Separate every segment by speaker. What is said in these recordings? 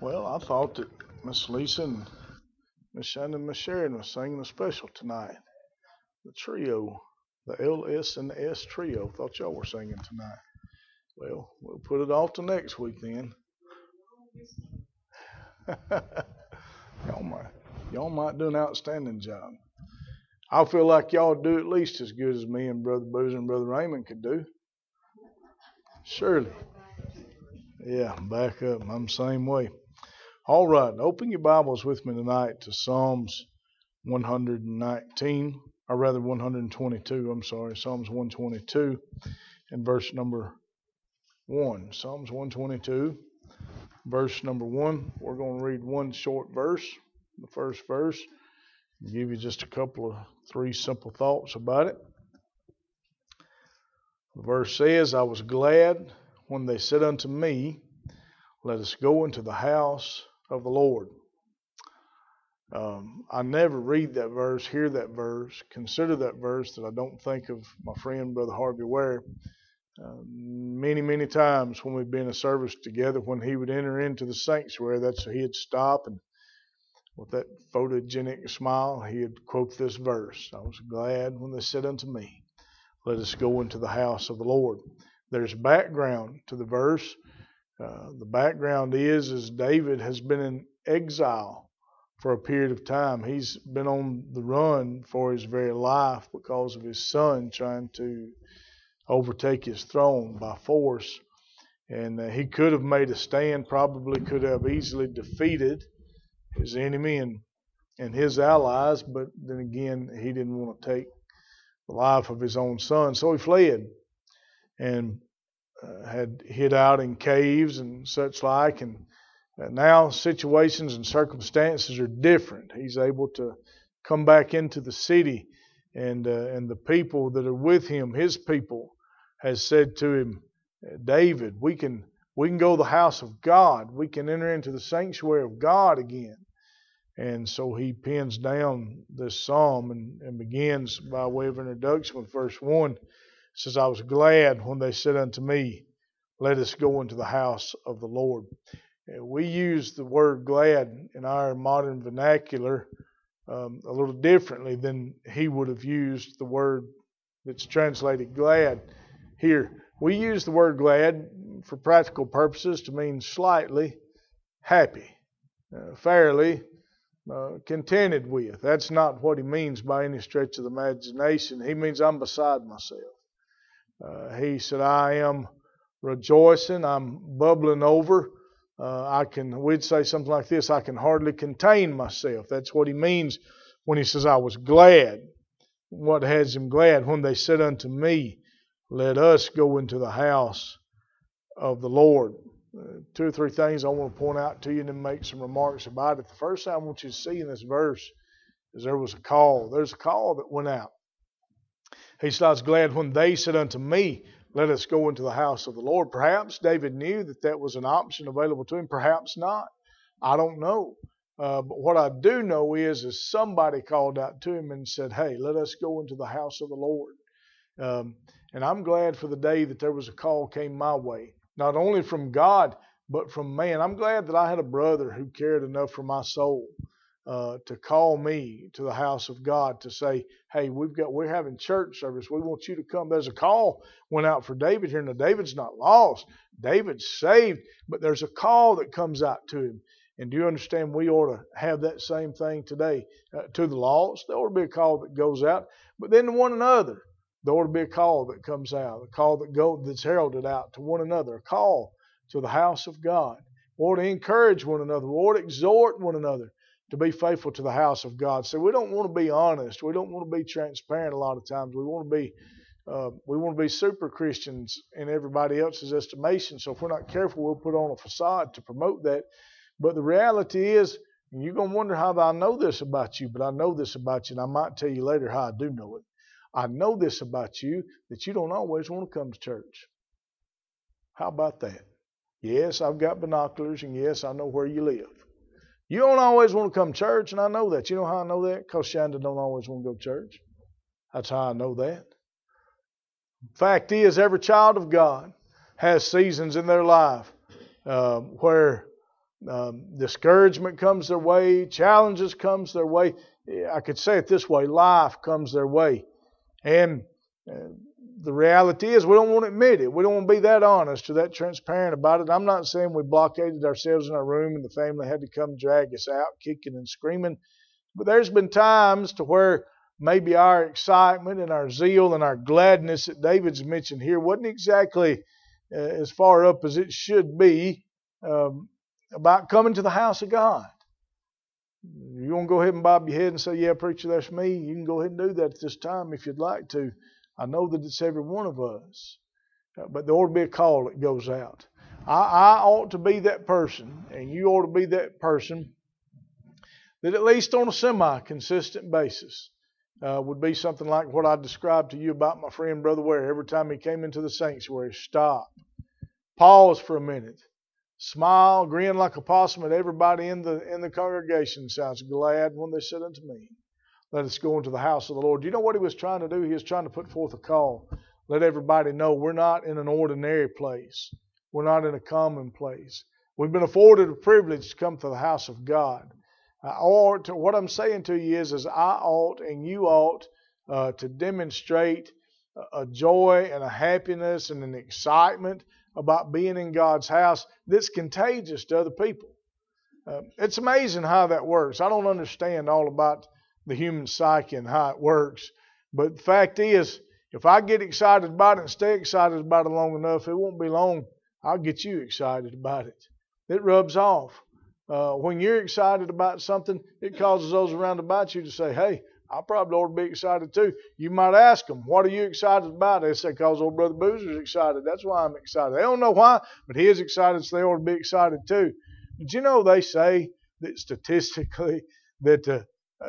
Speaker 1: Well, I thought that Miss Lisa and Miss Shannon and Miss Sharon was singing a special tonight. The trio, the LS and the S trio. Thought y'all were singing tonight. Well, we'll put it off to next week then. y'all might, y'all might do an outstanding job. I feel like y'all do at least as good as me and Brother Boozer and Brother Raymond could do. Surely. Yeah, back up. I'm the same way. All right, open your Bibles with me tonight to Psalms 119, or rather 122, Psalms 122 and verse number 1. Psalms 122, verse number 1. We're going to read one short verse, the first verse, and give you just a couple of three simple thoughts about it. The verse says, I was glad when they said unto me, let us go into the house of the Lord. I never read that verse, hear that verse, consider that verse that I don't think of my friend Brother Harvey Ware. Many times when we've been in a service together, when he would enter into the sanctuary, he'd stop and with that photogenic smile, he'd quote this verse. I was glad when they said unto me, let us go into the house of the Lord. There's background to the verse. The background is David has been in exile for a period of time. He's been on the run for his very life because of his son trying to overtake his throne by force. And he could have made a stand, probably could have easily defeated his enemy and his allies, but then again, he didn't want to take the life of his own son. So he fled and had hid out in caves and such like. And now situations and circumstances are different. He's able to come back into the city, and the people that are with him, his people, has said to him, David, we can go to the house of God. We can enter into the sanctuary of God again. And so he pens down this psalm and begins by way of introduction with verse 1. It says, I was glad when they said unto me, let us go into the house of the Lord. We use the word glad in our modern vernacular a little differently than he would have used the word that's translated glad here. We use the word glad for practical purposes to mean slightly happy, fairly contented with. That's not what he means by any stretch of the imagination. He means I'm beside myself. He said, I am rejoicing, I'm bubbling over. We'd say something like this, I can hardly contain myself. That's what he means when he says, I was glad. What has him glad? When they said unto me, let us go into the house of the Lord. Two or three things I want to point out to you and then make some remarks about it. The first thing I want you to see in this verse is there was a call. There's a call that went out. He said, I was glad when they said unto me, let us go into the house of the Lord. Perhaps David knew that was an option available to him. Perhaps not. I don't know. But what I do know is somebody called out to him and said, hey, let us go into the house of the Lord. And I'm glad for the day that there was a call came my way. Not only from God, but from man. I'm glad that I had a brother who cared enough for my soul to call me to the house of God to say, hey, we're having church service. We want you to come. There's a call went out for David here. Now, David's not lost. David's saved, but there's a call that comes out to him. And do you understand we ought to have that same thing today? To the lost, there ought to be a call that goes out. But then to one another, there ought to be a call that comes out, a call that's heralded out to one another, a call to the house of God. We ought to encourage one another. We ought to exhort one another to be faithful to the house of God. So we don't want to be honest. We don't want to be transparent a lot of times. We want to be super Christians in everybody else's estimation. So if we're not careful, we'll put on a facade to promote that. But the reality is, and you're going to wonder how I know this about you, but I know this about you, and I might tell you later how I do know it. I know this about you, that you don't always want to come to church. How about that? Yes, I've got binoculars, and yes, I know where you live. You don't always want to come to church, and I know that. You know how I know that? Because Shanda don't always want to go to church. That's how I know that. Fact is, every child of God has seasons in their life where Discouragement comes their way. Challenges comes their way. I could say it this way: life comes their way. And the reality is we don't want to admit it. We don't want to be that honest or that transparent about it. I'm not saying we blockaded ourselves in our room and the family had to come drag us out kicking and screaming. But there's been times to where maybe our excitement and our zeal and our gladness that David's mentioned here wasn't exactly as far up as it should be about coming to the house of God. You want to go ahead and bob your head and say, yeah, preacher, that's me? You can go ahead and do that at this time if you'd like to. I know that it's every one of us. But there ought to be a call that goes out. I ought to be that person, and you ought to be that person that at least on a semi-consistent basis would be something like what I described to you about my friend Brother Ware. Every time he came into the sanctuary, stop, pause for a minute, smile, grin like a possum at everybody in the congregation. Sounds glad when they said unto me, let us go into the house of the Lord. Do you know what he was trying to do? He was trying to put forth a call. Let everybody know we're not in an ordinary place. We're not in a common place. We've been afforded a privilege to come to the house of God. What I'm saying to you is I ought and you ought to demonstrate a joy and a happiness and an excitement about being in God's house that's contagious to other people. It's amazing how that works. I don't understand all about the human psyche and how it works. But the fact is, if I get excited about it and stay excited about it long enough, it won't be long. I'll get you excited about it. It rubs off. When you're excited about something, it causes those around about you to say, hey, I probably ought to be excited too. You might ask them, what are you excited about? They say, because old Brother Boozer's excited. That's why I'm excited. They don't know why, but he is excited, so they ought to be excited too. Did you know they say that statistically that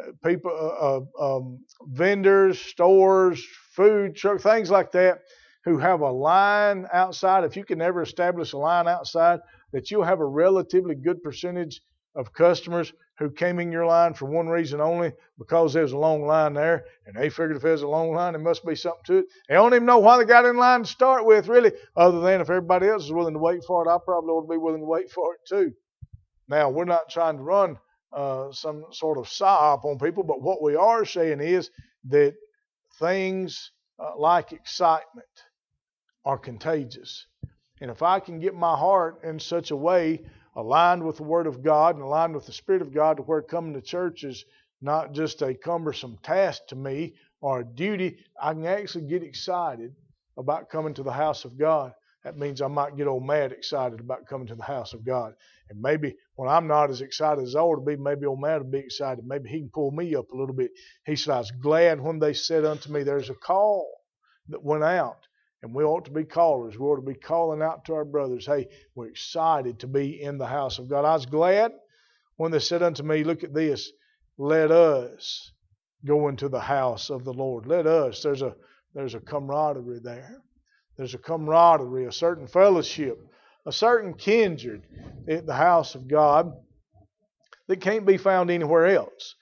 Speaker 1: people, vendors, stores, food trucks, things like that, who have a line outside, if you can ever establish a line outside, that you'll have a relatively good percentage of customers who came in your line for one reason only, because there's a long line there, and they figured if there's a long line, there must be something to it. They don't even know why they got in line to start with, really, other than if everybody else is willing to wait for it, I probably ought to be willing to wait for it too. Now, we're not trying to run some sort of psyop on people, but what we are saying is that things like excitement are contagious. And if I can get my heart in such a way aligned with the Word of God and aligned with the Spirit of God to where coming to church is not just a cumbersome task to me or a duty, I can actually get excited about coming to the house of God. That means I might get old mad excited about coming to the house of God. And maybe when I'm not as excited as I ought to be, maybe old Matt will be excited. Maybe he can pull me up a little bit. He said, I was glad when they said unto me, there's a call that went out. And we ought to be callers. We ought to be calling out to our brothers, hey, we're excited to be in the house of God. I was glad when they said unto me, look at this, let us go into the house of the Lord. Let us. There's a camaraderie there. There's a camaraderie, a certain fellowship, a certain kindred at the house of God that can't be found anywhere else.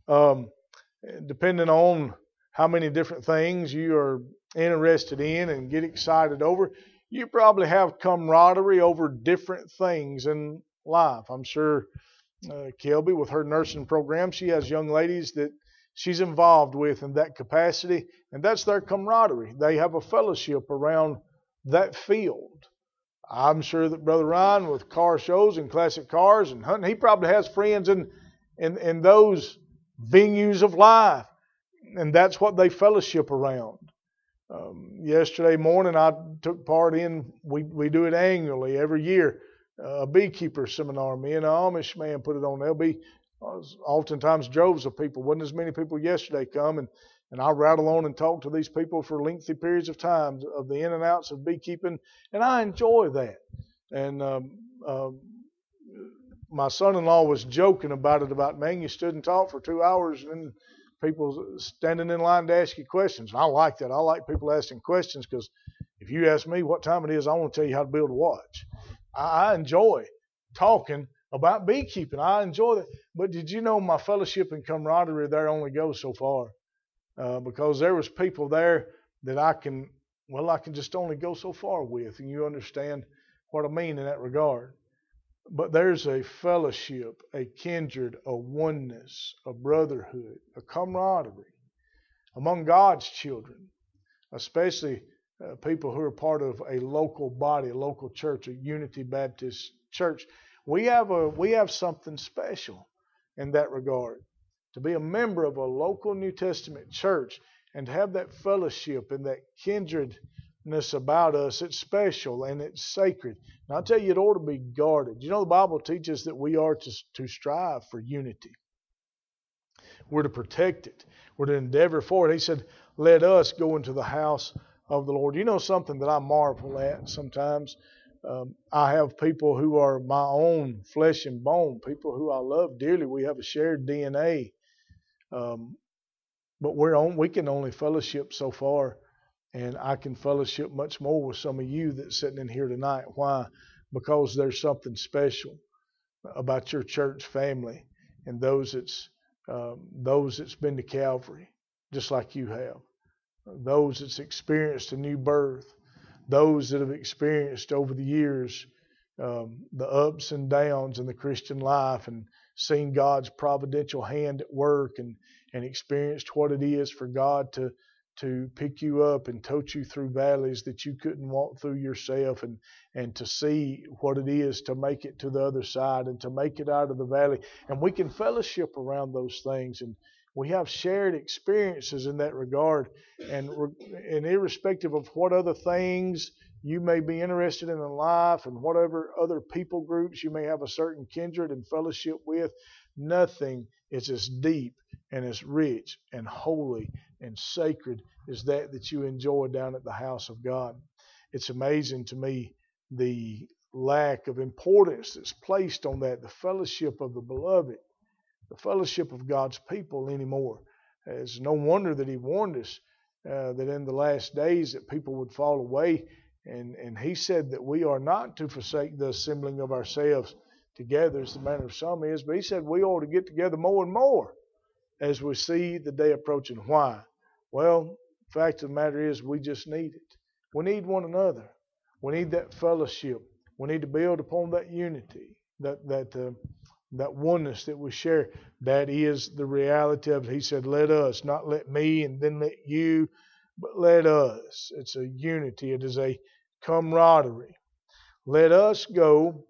Speaker 1: Depending on how many different things you are interested in and get excited over, you probably have camaraderie over different things in life. I'm sure Kelby, with her nursing program, she has young ladies that she's involved with in that capacity, and that's their camaraderie. They have a fellowship around that field. I'm sure that Brother Ryan, with car shows and classic cars and hunting, he probably has friends in those venues of life, and that's what they fellowship around. Yesterday morning, I took part in, we do it annually every year, a beekeeper seminar. Me and an Amish man put it on. There'll be oftentimes droves of people. Wasn't as many people yesterday come, and I rattle on and talk to these people for lengthy periods of time of the in and outs of beekeeping, and I enjoy that. And my son-in-law was joking about it, about, man, you stood and talked for 2 hours, and then people standing in line to ask you questions. And I like that. I like people asking questions, because if you ask me what time it is, I want to tell you how to build a watch. I enjoy talking about beekeeping. I enjoy that. But did you know my fellowship and camaraderie there only goes so far? Because there was people there that I can just only go so far with. And you understand what I mean in that regard. But there's a fellowship, a kindred, a oneness, a brotherhood, a camaraderie among God's children, especially people who are part of a local body, a local church, a Unity Baptist church. We have something special in that regard. To be a member of a local New Testament church and to have that fellowship and that kindredness about us, it's special and it's sacred. And I'll tell you, it ought to be guarded. You know, the Bible teaches that we are to strive for unity. We're to protect it. We're to endeavor for it. He said, let us go into the house of the Lord. You know something that I marvel at sometimes? I have people who are my own flesh and bone, people who I love dearly. We have a shared DNA. But we can only fellowship so far. And I can fellowship much more with some of you that's sitting in here tonight. Why? Because there's something special about your church family and those that's been to Calvary, just like you have. Those that's experienced a new birth. Those that have experienced over the years the ups and downs in the Christian life and seen God's providential hand at work and experienced what it is for God to pick you up and tote you through valleys that you couldn't walk through yourself and to see what it is to make it to the other side and to make it out of the valley. And we can fellowship around those things, and we have shared experiences in that regard. And irrespective of what other things you may be interested in life and whatever other people groups you may have a certain kindred and fellowship with, nothing is as deep and as rich and holy and sacred as that you enjoy down at the house of God. It's amazing to me the lack of importance that's placed on that, the fellowship of the beloved, the fellowship of God's people anymore. It's no wonder that He warned us that in the last days that people would fall away, and He said that we are not to forsake the assembling of ourselves together as the manner of some is, but He said we ought to get together more and more as we see the day approaching. Why? Well, the fact of the matter is we just need it. We need one another. We need that fellowship. We need to build upon that unity, that oneness that we share. That is the reality of it. He said, let us, not let me and then let you, but let us. It's a unity. It is a camaraderie. Let us go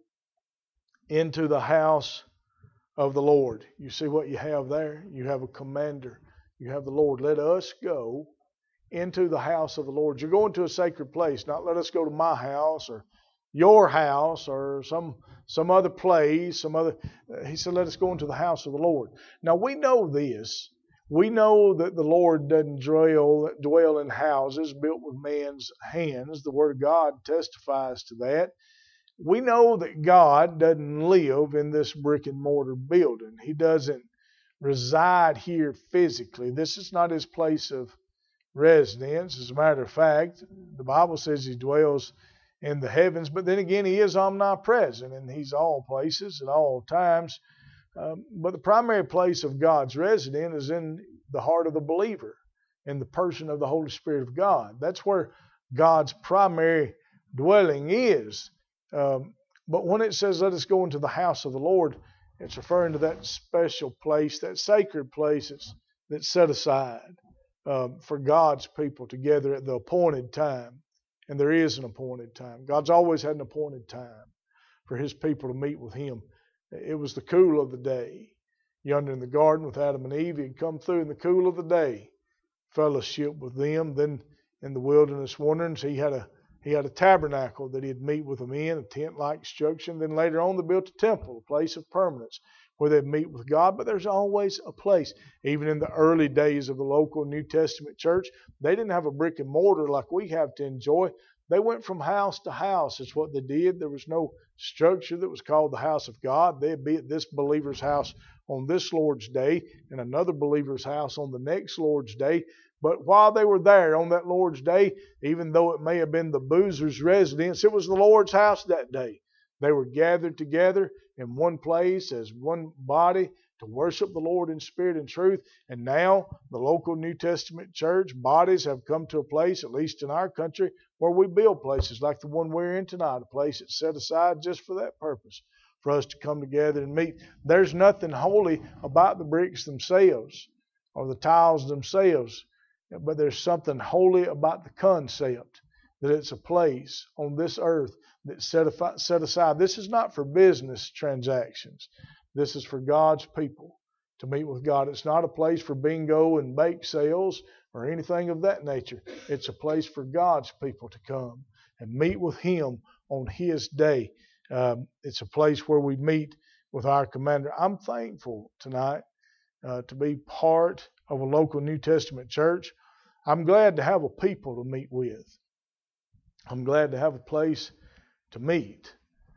Speaker 1: into the house of the Lord. You see what you have there? You have a commander. You have the Lord. Let us go into the house of the Lord. You're going to a sacred place. Not let us go to my house or your house or some other place, He said, let us go into the house of the Lord. Now we know this. We know that the Lord doesn't dwell in houses built with man's hands. The Word of God testifies to that. We know that God doesn't live in this brick and mortar building. He doesn't reside here physically. This is not His place of residence. As a matter of fact, the Bible says He dwells in the heavens, but then again, He is omnipresent and He's all places at all times. But the primary place of God's residence is in the heart of the believer, in the person of the Holy Spirit of God. That's where God's primary dwelling is. But when it says, let us go into the house of the Lord, it's referring to that special place, that sacred place that's set aside for God's people together at the appointed time. And there is an appointed time. God's always had an appointed time for His people to meet with Him. It was the cool of the day. Yonder in the garden with Adam and Eve, He had come through in the cool of the day, fellowship with them. Then in the wilderness wanderings, He had a tabernacle that He'd meet with them in, a tent-like structure. Then later on, they built a temple, a place of permanence, where they'd meet with God. But there's always a place. Even in the early days of the local New Testament church, they didn't have a brick and mortar like we have to enjoy. They went from house to house. It's what they did. There was no structure that was called the house of God. They'd be at this believer's house on this Lord's Day and another believer's house on the next Lord's Day. But while they were there on that Lord's Day, even though it may have been the boozer's residence, it was the Lord's house that day. They were gathered together in one place as one body to worship the Lord in spirit and truth. And now the local New Testament church bodies have come to a place, at least in our country, where we build places like the one we're in tonight, a place that's set aside just for that purpose, for us to come together and meet. There's nothing holy about the bricks themselves or the tiles themselves, but there's something holy about the concept that it's a place on this earth that's set aside. This is not for business transactions. This is for God's people to meet with God. It's not a place for bingo and bake sales or anything of that nature. It's a place for God's people to come and meet with Him on His day. It's a place where we meet with our commander. I'm thankful tonight to be part of a local New Testament church. I'm glad to have a people to meet with. I'm glad to have a place to meet.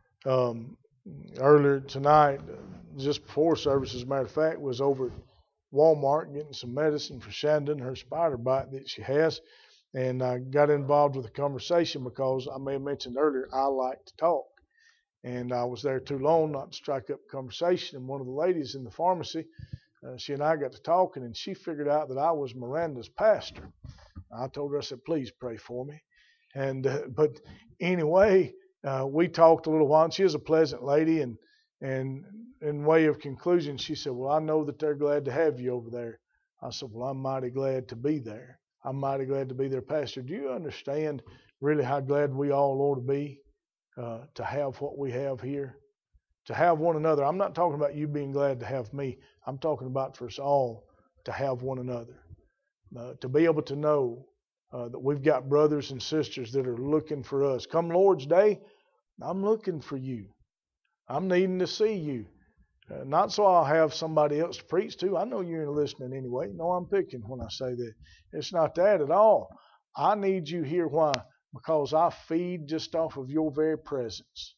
Speaker 1: Earlier tonight, just before service, as a matter of fact, was over at Walmart getting some medicine for Shandon, her spider bite that she has. And I got involved with the conversation because I may have mentioned earlier, I like to talk. And I was there too long not to strike up a conversation. And one of the ladies in the pharmacy, she and I got to talking, and she figured out that I was Miranda's pastor. I told her, I said, please pray for me. And but anyway, we talked a little while, and she is a pleasant lady. And in way of conclusion, she said, well, I know that they're glad to have you over there. I said, well, I'm mighty glad to be there. I'm mighty glad to be their pastor. Do you understand really how glad we all ought to be to have what we have here? To have one another. I'm not talking about you being glad to have me. I'm talking about for us all to have one another. To be able to know that we've got brothers and sisters that are looking for us. Come Lord's Day, I'm looking for you. I'm needing to see you. Not so I'll have somebody else to preach to. I know you ain't listening anyway. No, I'm picking when I say that. It's not that at all. I need you here. Why? Because I feed just off of your very presence.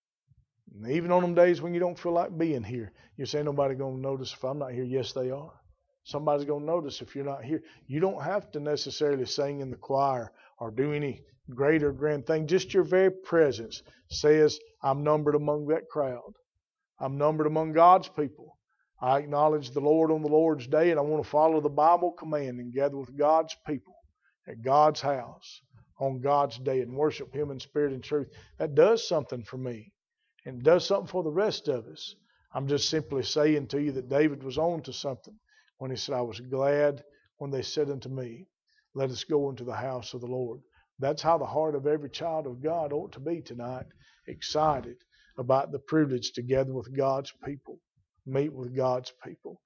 Speaker 1: And even on them days when you don't feel like being here, you say, nobody going to notice if I'm not here. Yes, they are. Somebody's going to notice if you're not here. You don't have to necessarily sing in the choir or do any great or grand thing. Just your very presence says, I'm numbered among that crowd. I'm numbered among God's people. I acknowledge the Lord on the Lord's day, and I want to follow the Bible command and gather with God's people at God's house on God's day and worship Him in spirit and truth. That does something for me, and does something for the rest of us. I'm just simply saying to you that David was on to something when he said, I was glad when they said unto me, let us go into the house of the Lord. That's how the heart of every child of God ought to be tonight, excited about the privilege to gather with God's people, meet with God's people.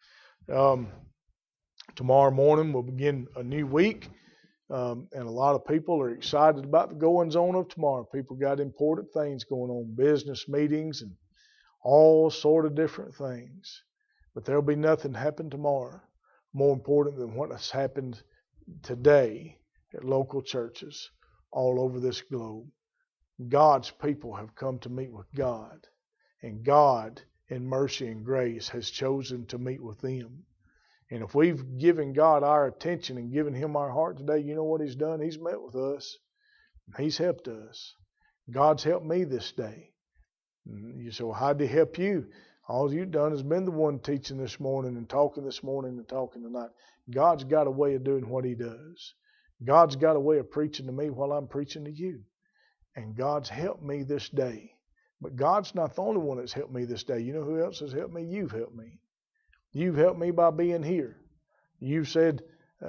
Speaker 1: Tomorrow morning we'll begin a new week, and a lot of people are excited about the goings on of tomorrow. People got important things going on, business meetings and all sort of different things. But there'll be nothing happen tomorrow more important than what has happened today at local churches all over this globe. God's people have come to meet with God, and God, in mercy and grace, has chosen to meet with them. And if we've given God our attention and given Him our heart today, you know what He's done? He's met with us. He's helped us. God's helped me this day. You say, well, how did He help you? All you've done has been the one teaching this morning and talking this morning and talking tonight. God's got a way of doing what He does. God's got a way of preaching to me while I'm preaching to you. And God's helped me this day. But God's not the only one that's helped me this day. You know who else has helped me? You've helped me. You've helped me by being here. You've said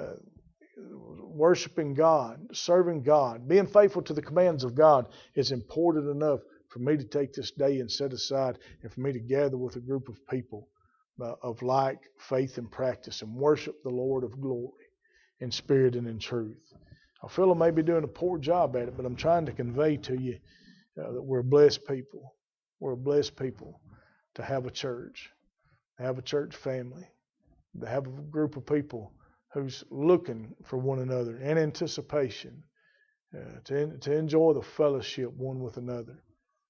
Speaker 1: worshiping God, serving God, being faithful to the commands of God is important enough for me to take this day and set aside and for me to gather with a group of people of like faith and practice and worship the Lord of glory in spirit and in truth. I feel I may be doing a poor job at it, but I'm trying to convey to you that we're a blessed people. We're a blessed people to have a church family, to have a group of people who's looking for one another in anticipation, to enjoy the fellowship one with another.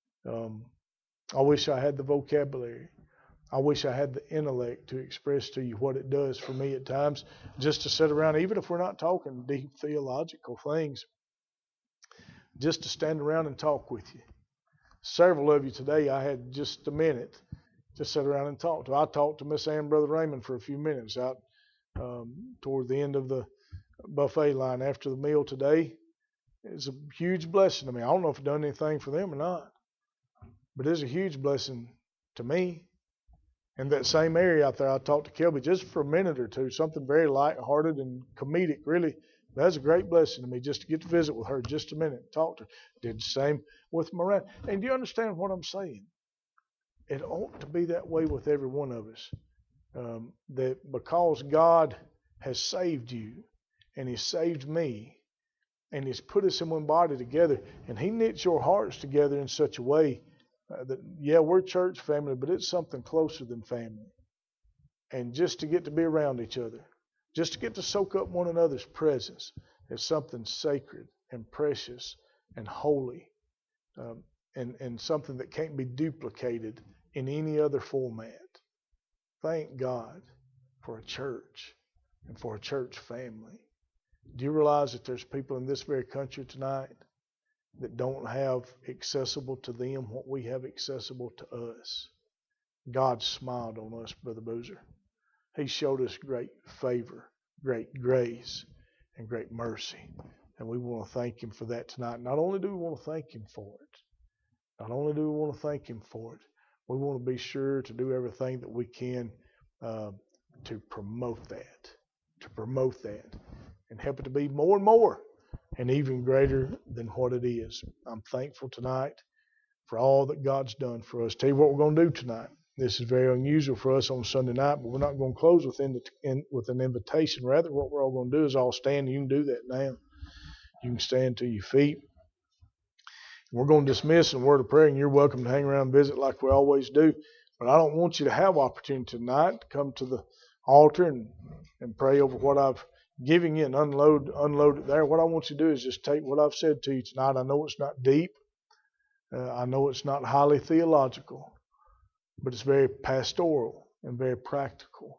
Speaker 1: I wish I had the vocabulary. I wish I had the intellect to express to you what it does for me at times, just to sit around, even if we're not talking deep theological things, just to stand around and talk with you. Several of you today, I had just a minute to sit around and talk to. I talked to Miss Ann and Brother Raymond for a few minutes out toward the end of the buffet line after the meal today. It's a huge blessing to me. I don't know if I've done anything for them or not, but it's a huge blessing to me. In that same area out there, I talked to Kelby just for a minute or two, something very lighthearted and comedic, really. That was a great blessing to me just to get to visit with her just a minute, talk to her. Did the same with Miranda. And do you understand what I'm saying? It ought to be that way with every one of us. That because God has saved you and He's saved me and He's put us in one body together and He knits your hearts together in such a way that, yeah, we're church family, but it's something closer than family. And just to get to be around each other, just to get to soak up one another's presence is something sacred and precious and holy, and something that can't be duplicated in any other format. Thank God for a church and for a church family. Do you realize that there's people in this very country tonight that don't have accessible to them what we have accessible to us? God smiled on us, Brother Boozer. He showed us great favor, great grace, and great mercy. And we want to thank Him for that tonight. Not only do we want to thank Him for it, we want to be sure to do everything that we can to promote that, and help it to be more and more and even greater than what it is. I'm thankful tonight for all that God's done for us. Tell you what we're going to do tonight. This is very unusual for us on Sunday night, but we're not going to close with an invitation. Rather, what we're all going to do is all stand. You can do that now. You can stand to your feet. We're going to dismiss in a word of prayer, and you're welcome to hang around and visit like we always do. But I don't want you to have opportunity tonight to come to the altar and pray over what I've given you and unload it there. What I want you to do is just take what I've said to you tonight. I know it's not deep. I know it's not highly theological, but it's very pastoral and very practical.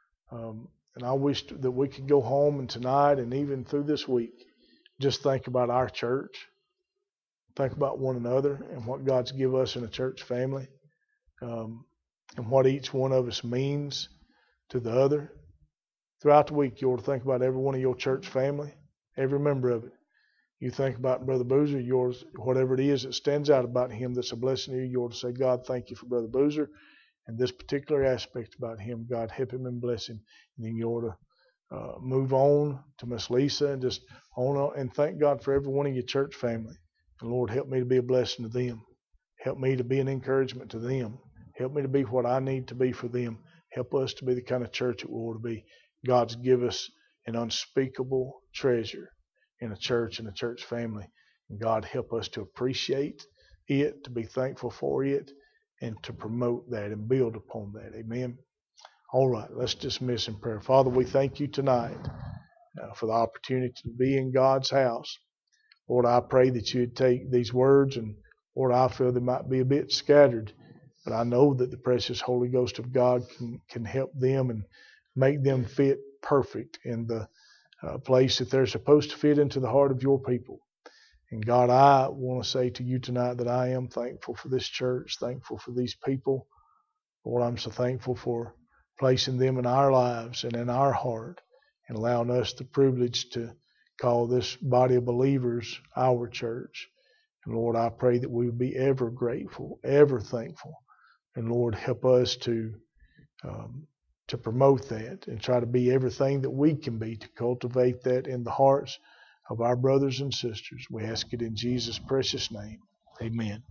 Speaker 1: And I wish that we could go home and tonight and even through this week, just think about our church. Think about one another and what God's given us in a church family, and what each one of us means to the other. Throughout the week, you ought to think about every one of your church family, every member of it. You think about Brother Boozer, yours, whatever it is that stands out about him that's a blessing to you, you ought to say, God, thank you for Brother Boozer and this particular aspect about him. God, help him and bless him. And then you ought to move on to Miss Lisa and just on and thank God for every one of your church family. And Lord, help me to be a blessing to them. Help me to be an encouragement to them. Help me to be what I need to be for them. Help us to be the kind of church that we ought to be. God's give us an unspeakable treasure in a church and a church family. And God, help us to appreciate it, to be thankful for it, and to promote that and build upon that. Amen. All right, let's dismiss in prayer. Father, we thank you tonight for the opportunity to be in God's house. Lord, I pray that you'd take these words, and Lord, I feel they might be a bit scattered, but I know that the precious Holy Ghost of God can help them and make them fit perfect in the place that they're supposed to fit into the heart of your people. And God, I want to say to you tonight that I am thankful for this church, thankful for these people. Lord, I'm so thankful for placing them in our lives and in our heart and allowing us the privilege to call this body of believers our church. And Lord, I pray that we would be ever grateful, ever thankful. And Lord, help us to promote that and try to be everything that we can be to cultivate that in the hearts of our brothers and sisters. We ask it in Jesus' precious name. Amen.